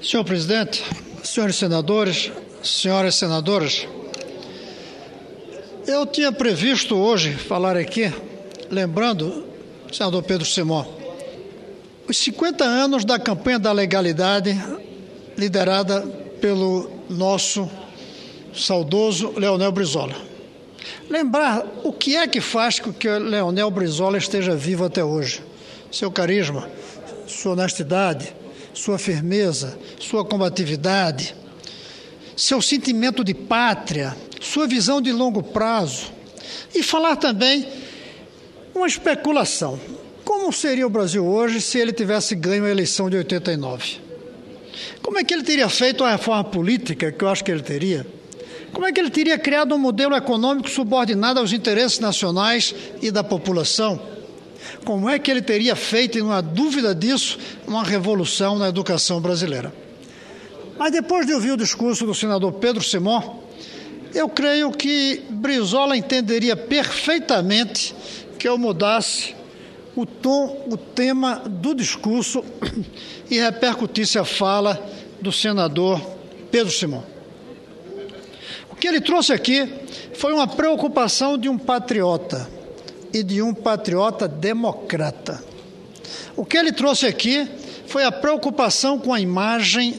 Senhor presidente, senhores senadores, senhoras senadoras, eu tinha previsto hoje falar aqui, lembrando, senador Pedro Simão, os 50 anos da campanha da legalidade liderada pelo nosso saudoso Leonel Brizola. Lembrar o que é que faz com que o Leonel Brizola esteja vivo até hoje. Seu carisma, sua honestidade, sua firmeza, sua combatividade, seu sentimento de pátria, sua visão de longo prazo. E falar também uma especulação. Como seria o Brasil hoje se ele tivesse ganho a eleição de 89? Como é que ele teria feito a reforma política, que eu acho que ele teria? Como é que ele teria criado um modelo econômico subordinado aos interesses nacionais e da população? Como é que ele teria feito, e não há dúvida disso, uma revolução na educação brasileira? Mas depois de ouvir o discurso do senador Pedro Simão, eu creio que Brizola entenderia perfeitamente que eu mudasse o tom, o tema do discurso e repercutisse a fala do senador Pedro Simão. O que ele trouxe aqui foi uma preocupação de um patriota e de um patriota democrata. O que ele trouxe aqui foi a preocupação com a imagem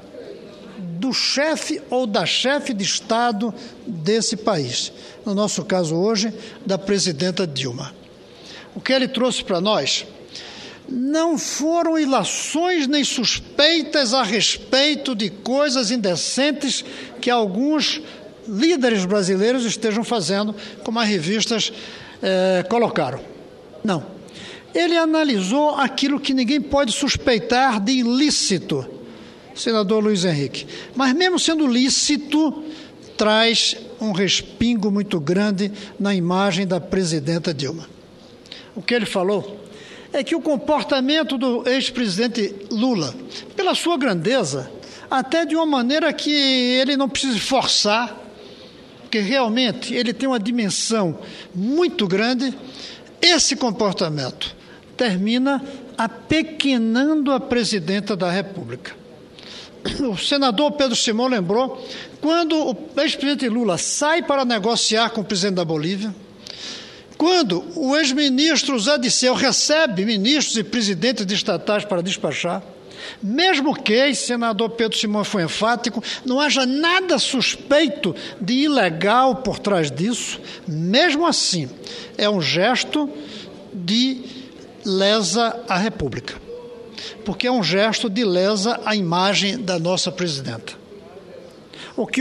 do chefe ou da chefe de Estado desse país. No nosso caso hoje, da presidenta Dilma. O que ele trouxe para nós não foram ilações nem suspeitas a respeito de coisas indecentes que alguns líderes brasileiros estejam fazendo, como as revistas colocaram. Não. Ele analisou aquilo que ninguém pode suspeitar de ilícito, senador Luiz Henrique. Mas mesmo sendo lícito, traz um respingo muito grande na imagem da presidenta Dilma. O que ele falou é que o comportamento do ex-presidente Lula, pela sua grandeza, até de uma maneira que ele não precise forçar, porque realmente ele tem uma dimensão muito grande, esse comportamento termina apequenando a presidenta da República. O senador Pedro Simão lembrou, quando o ex-presidente Lula sai para negociar com o presidente da Bolívia, quando o ex-ministro Zé Disseu recebe ministros e presidentes de estatais para despachar, mesmo que, senador Pedro Simão foi enfático, não haja nada suspeito de ilegal por trás disso, mesmo assim, é um gesto de lesa à República, porque é um gesto de lesa à imagem da nossa presidenta. O que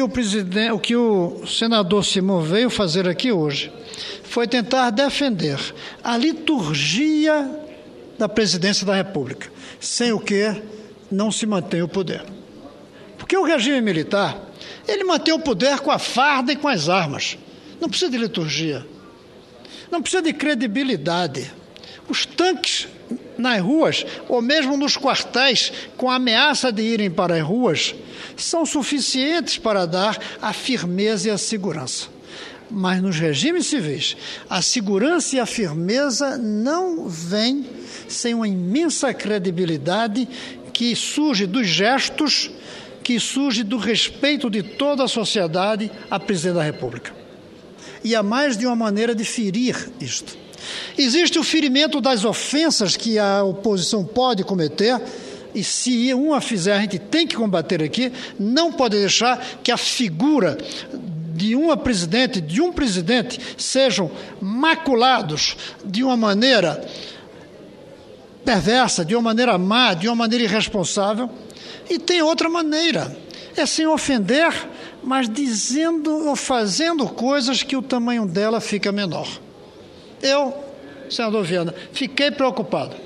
o senador Simão veio fazer aqui hoje foi tentar defender a liturgia da presidência da República, sem o que não se mantém o poder. Porque o regime militar, ele mantém o poder com a farda e com as armas. Não precisa de liturgia. Não precisa de credibilidade. Os tanques nas ruas, ou mesmo nos quartéis, com a ameaça de irem para as ruas, são suficientes para dar a firmeza e a segurança. Mas nos regimes civis, a segurança e a firmeza não vêm sem uma imensa credibilidade que surge dos gestos, que surge do respeito de toda a sociedade à presidente da República. E há mais de uma maneira de ferir isto. Existe o ferimento das ofensas que a oposição pode cometer, e se uma fizer, a gente tem que combater aqui, não pode deixar que a figura de uma presidente, de um presidente, sejam maculados de uma maneira perversa, de uma maneira má, de uma maneira irresponsável. E tem outra maneira, é sem ofender, mas dizendo ou fazendo coisas que o tamanho dela fica menor. Eu, senador Viana, fiquei preocupado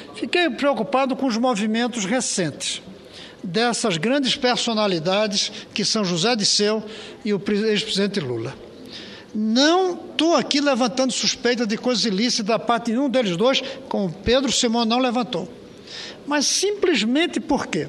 com os movimentos recentes dessas grandes personalidades que são José Disseu e o ex-presidente Lula. Não estou aqui levantando suspeita de coisas ilícitas da parte de nenhum deles dois, como Pedro Simão não levantou. Mas simplesmente porque,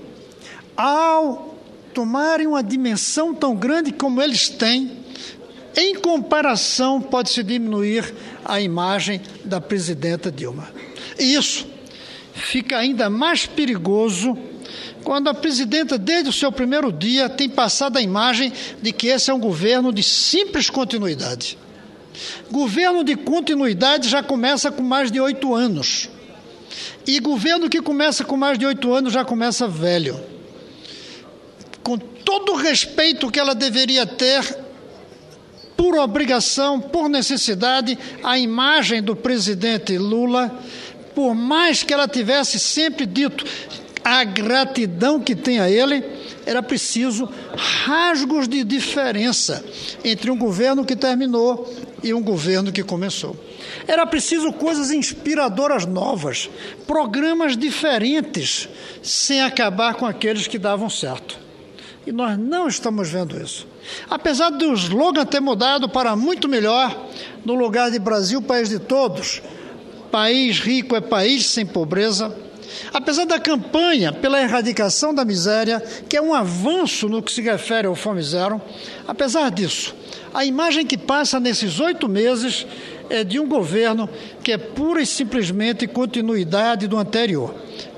ao tomarem uma dimensão tão grande como eles têm, em comparação, pode-se diminuir a imagem da presidenta Dilma. E isso fica ainda mais perigoso quando a presidenta, desde o seu primeiro dia, tem passado a imagem de que esse é um governo de simples continuidade. Governo de continuidade já começa com mais de 8 anos. E governo que começa com mais de 8 anos já começa velho. Com todo o respeito que ela deveria ter, por obrigação, por necessidade, a imagem do presidente Lula, por mais que ela tivesse sempre dito a gratidão que tem a ele, era preciso rasgos de diferença entre um governo que terminou e um governo que começou. Era preciso coisas inspiradoras novas, programas diferentes, sem acabar com aqueles que davam certo. E nós não estamos vendo isso. Apesar do slogan ter mudado para muito melhor, no lugar de Brasil, país de todos, país rico é país sem pobreza, apesar da campanha pela erradicação da miséria, que é um avanço no que se refere ao Fome Zero, apesar disso, a imagem que passa nesses 8 meses é de um governo que é pura e simplesmente continuidade do anterior.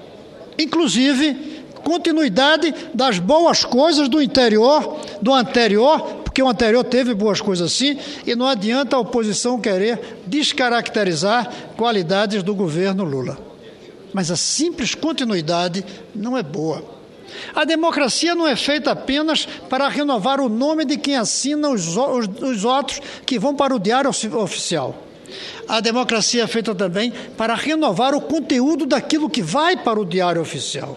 Inclusive, continuidade das boas coisas do anterior, porque o anterior teve boas coisas sim, e não adianta a oposição querer descaracterizar qualidades do governo Lula. Mas a simples continuidade não é boa. A democracia não é feita apenas para renovar o nome de quem assina os autos que vão para o diário oficial. A democracia é feita também para renovar o conteúdo daquilo que vai para o diário oficial.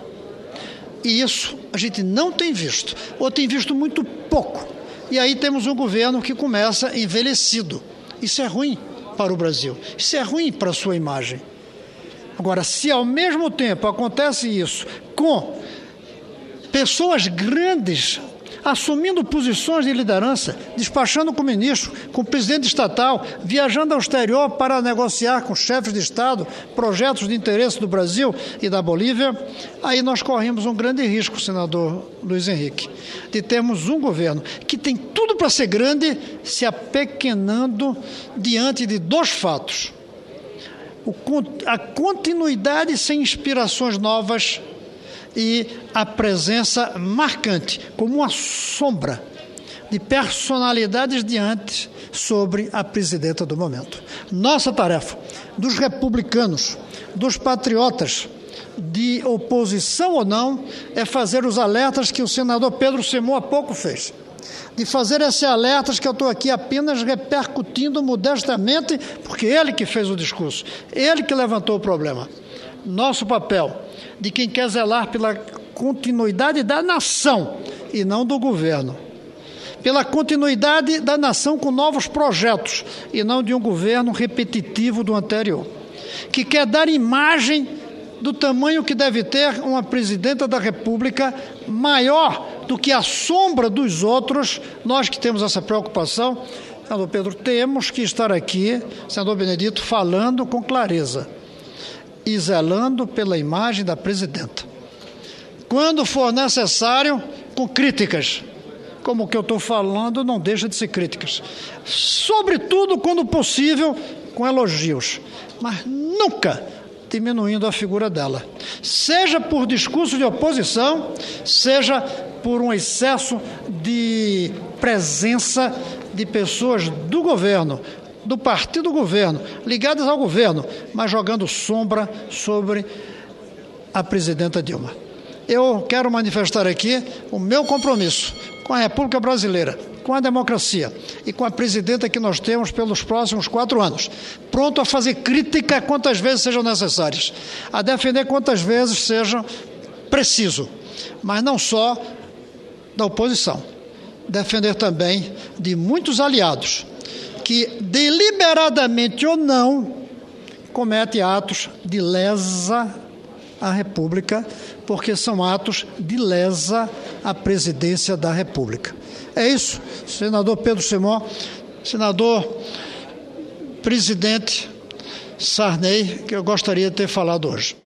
E isso a gente não tem visto, ou tem visto muito pouco. E aí temos um governo que começa envelhecido. Isso é ruim para o Brasil, isso é ruim para a sua imagem. Agora, se ao mesmo tempo acontece isso com pessoas grandes assumindo posições de liderança, despachando com o ministro, com o presidente estatal, viajando ao exterior para negociar com chefes de Estado projetos de interesse do Brasil e da Bolívia, aí nós corremos um grande risco, senador Luiz Henrique, de termos um governo que tem tudo para ser grande, se apequenando diante de 2 fatos. A continuidade sem inspirações novas e a presença marcante, como uma sombra de personalidades de antes sobre a presidenta do momento. Nossa tarefa, dos republicanos, dos patriotas, de oposição ou não, é fazer os alertas que o senador Pedro Semon há pouco fez. De fazer esses alertas que eu estou aqui apenas repercutindo modestamente, porque ele que fez o discurso, ele que levantou o problema. Nosso papel, de quem quer zelar pela continuidade da nação e não do governo, pela continuidade da nação com novos projetos e não de um governo repetitivo do anterior, que quer dar imagem do tamanho que deve ter uma presidenta da República maior do que a sombra dos outros. Nós que temos essa preocupação, senador Pedro, temos que estar aqui, senador Benedito, falando com clareza e zelando pela imagem da presidenta. Quando for necessário, com críticas, como o que eu estou falando não deixa de ser críticas. Sobretudo, quando possível, com elogios, mas nunca diminuindo a figura dela. Seja por discurso de oposição, seja por um excesso de presença de pessoas do governo, do partido do governo, ligadas ao governo, mas jogando sombra sobre a presidenta Dilma. Eu quero manifestar aqui o meu compromisso com a República Brasileira, com a democracia e com a presidenta que nós temos pelos próximos 4 anos, pronto a fazer crítica quantas vezes sejam necessárias, a defender quantas vezes seja preciso, mas não só da oposição, defender também de muitos aliados que, deliberadamente ou não, cometem atos de lesa à República, porque são atos de lesa à presidência da República. É isso, senador Pedro Semon, senador presidente Sarney, que eu gostaria de ter falado hoje.